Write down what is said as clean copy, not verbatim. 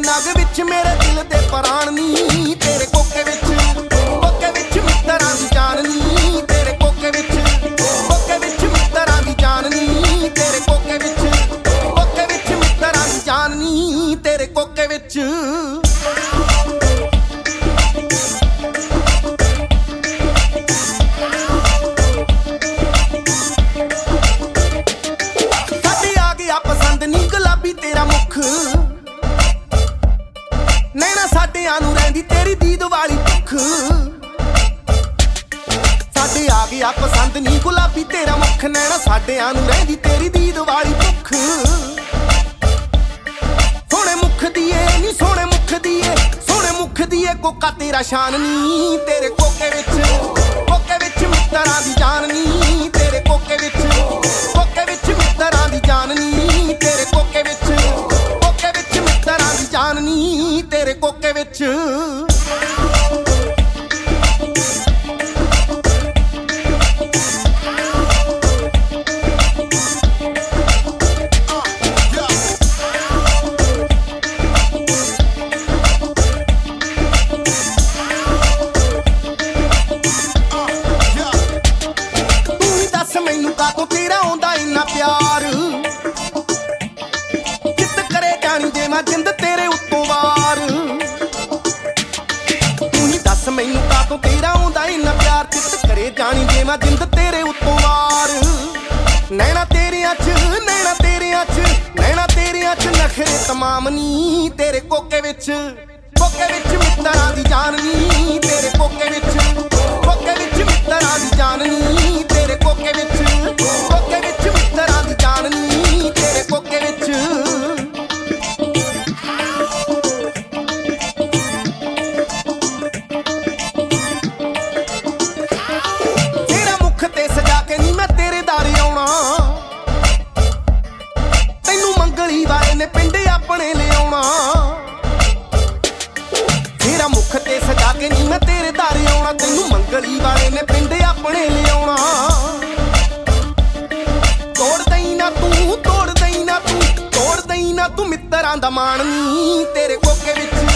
ਨਗ ਵਿੱਚ ਮੇਰੇ ਦਿਲ ਦੇ ਪ੍ਰਾਣ ਨੀ ਤੇਰੇ ਕੋਕੇ ਵਿੱਚ ਮਿੱਤਰਾਂ ਦੀ ਜਾਨ ਨੀ ਤੇਰੇ ਕੋਕੇ ਵਿੱਚ ਮਿੱਤਰਾਂ ਦੀ ਜਾਨ ਨੀ ਤੇਰੇ ਕੋਕੇ ਵਿੱਚ ਮਿੱਤਰਾਂ ਦੀ ਜਾਨ ਨੀ ਤੇਰੇ ਕੋਕੇ ਵਿੱਚ। ਤੇਰਾ ਮੁਖ ਨੈਣਾ ਸਾਡਿਆਂ ਨੂੰ ਰਹਿੰਦੀ ਤੇਰੀ ਦੀਦ ਵਾਲੀ ਭੁੱਖ ਸਾਡੇ ਆ ਗਿਆ ਪਸੰਦ ਨੀ ਗੁਲਾਬੀ ਤੇਰਾ ਮੁਖ ਨੈਣਾ ਸਾਡਿਆਂ ਨੂੰ ਰਹਿੰਦੀ ਤੇਰੀ ਦੀਦ ਵਾਲੀ ਭੁੱਖ ਸੋਹਣੇ ਮੁਖ ਦੀਏ ਕੋਕਾ ਤੇਰਾ ਸ਼ਾਨ ਨੀ ਤੇਰੇ ਕੋਕੇ ਵਿੱਚ ਮਿੱਤਰਾਂ ਦੀ ਜਾਨ ਨੀ ਤੇਰੇ ਕੋਕੇ ਵਿੱਚ ਮਿੱਤਰਾਂ ਦੀ ਜਾਨ ਨੀ ਤੇਰੇ ਕੋਕੇ ਵਿੱਚ ਮਿੱਤਰਾਂ ਦੀ ਜਾਨ ਨੀ ਤੇਰੇ ਕੋਕੇ ਵਿੱਚ। ਮੈਨੂੰ ਕਾਤੋਂ ਤੇਰਾ ਆਉਂਦਾ ਇੰਨਾ ਪਿਆਰ ਜਿੱਦ ਕਰੇ ਜਾਣੀ ਜੇ ਮੈਂ ਜਿੰਦ ਤੇਰੇ ਉੱਤੋਂ ਵਾਰ ਤੂੰ ਹੀ ਦੱਸ ਮੈਨੂੰ ਕਾਤੋਂ ਤੇਰਾ ਆਉਂਦਾ ਇੰਨਾ ਪਿਆਰ ਜਿੱਦ ਕਰੇ ਜਾਣੀ ਜੇ ਮੈਂ ਜਿੰਦ ਤੇਰੇ ਉੱਤੋਂ ਵਾਰ ਨੈਣਾ ਤੇਰਿਆਂ ਚ ਨਖਰੇ ਤਮਾਮ ਨੀ ਤੇਰੇ ਕੋਕੇ ਵਿੱਚ ਮਿੱਤਰਾਂ ਦੀ ਜਾਨ ਨੀ ਤੇਰੇ ਕੋਕੇ ਵਿੱਚ ਮਿੱਤਰਾਂ ਦੀ ਜਾਨ ਨੀ ਤੇਰੇ ਕੋਕੇ ਵਿੱਚ ਮਿੱਤਰਾਂ ਦੀ ਜਾਨ ਨੀ ਤੇਰੇ ਕੋਕੇ ਵਿੱਚ। ਤੇਰਾ ਮੁਖ ਤੇ ਸਜਾ ਕੇ ਨੀ ਮੈਂ ਤੇਰੇ ਦਾਰੇ ਆਉਣਾ ਤੈਨੂੰ ਮੰਗਲੀ ਵਾਲੇ ਨੇ ਪਿੰਡ ਆਪਣੇ ਲਿਆਉਣਾ ਤੇਰਾ ਮੁਖ ਤੇ ਸਜਾ ਕੇ ਨੀ ਮੈਂ ਤੇਰੇ ਦਾਰੇ ਆਉਣਾ ਤੈਨੂੰ ਮੰਗਲੀ ਵਾਲੇ ਨੇ ਪਿੰਡ ਆਪਣੇ ਲਿਆਉਣਾ ਤੋੜ ਦਈ ਨਾ ਤੂੰ ਮਿੱਤਰਾਂ ਦਾ ਮਾਣ ਨੀ ਤੇਰੇ ਕੋਕੇ ਵਿੱਚ